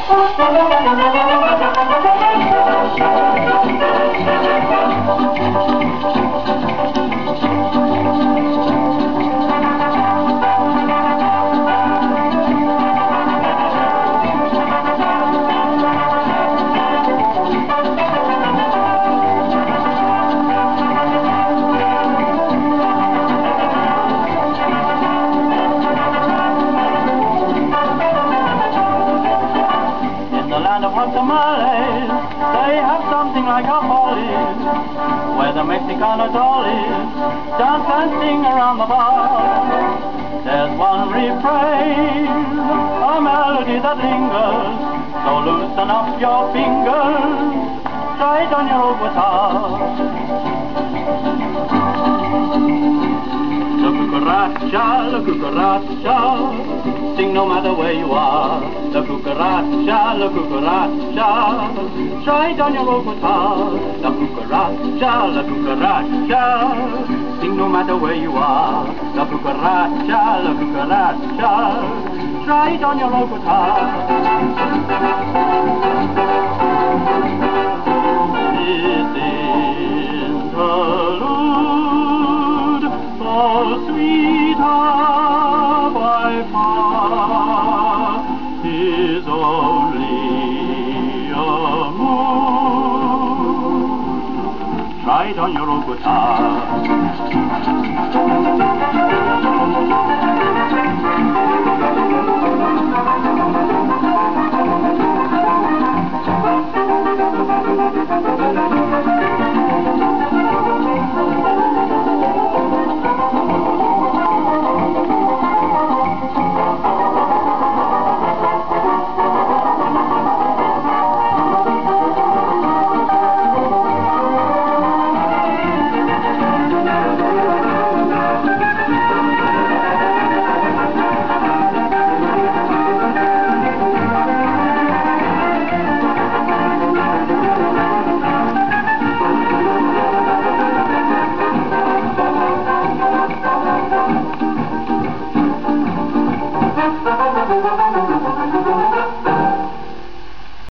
Tamales, they have something like a follies, where the Mexicana dollies dance and sing around the bar. There's one refrain, a melody that lingers, so loosen up your fingers, try it on your old guitar. La cucaracha, sing no matter where you are. La cucaracha, try it on your old guitar. La cucaracha, sing no matter where you are. La cucaracha, try it on your old guitar. This interlude, so sweeter by far, is only a mood. Try it on your old guitar.